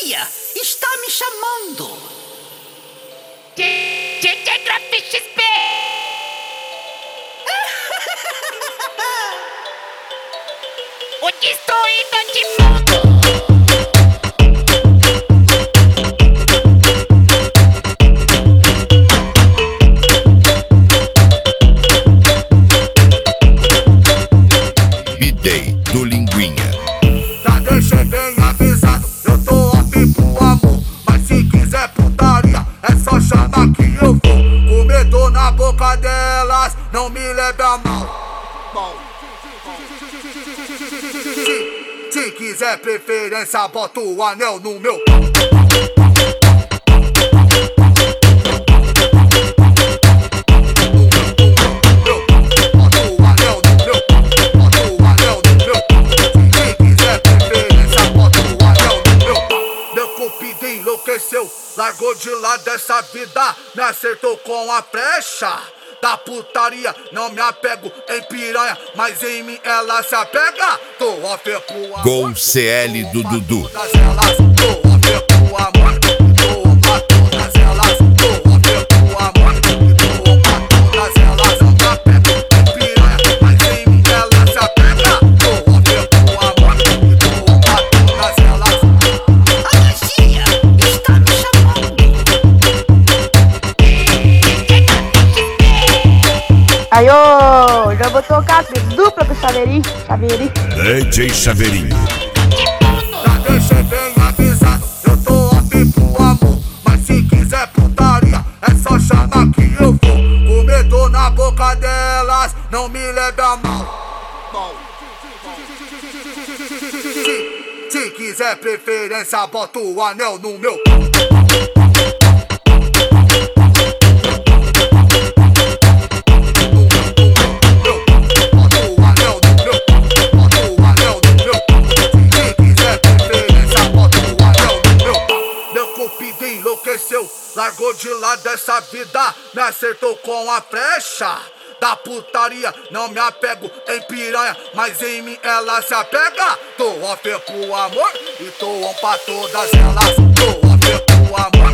tia está me chamando. DJ Drop XP. O destruído de mundo. B-Day do Linguinha. Já deixei bem avisado, eu tô off pro amor. Mas se quiser putaria, é só chamar que eu vou. Comer dor na boca delas, não me leve a mal. Se quiser preferência, bota o anel no meu pau. Enlouqueceu, largou de lado dessa vida, me acertou com a flecha da putaria. Não me apego em piranha, mas em mim ela se apega. Tô off pro amor. Gol CL do Dudu. Tô off pro amor. Tô pra todas elas. Tô off pro amor. Tô pra todas elas. Não me apego em piranha, mas em mim ela se apega. Tô off pro amor. Tô pra todas elas. A tia está me chamando. Aí, ô, já vou tocar dupla pro Chaveirinho. DJ Chaveirinho. Já deixei bem avisado, eu tô off pro amor. Mas se quiser putaria, é só chamar que eu vou. Comer dor na boca delas, não me leve a mal. Se quiser preferência, bota o anel no meu pau. Enlouqueceu, largou de lado dessa vida, me acertou com a flecha da putaria. Não me apego em piranha, mas em mim ela se apega. Tô off pro amor e tô on pra todas elas. Tô off pro amor.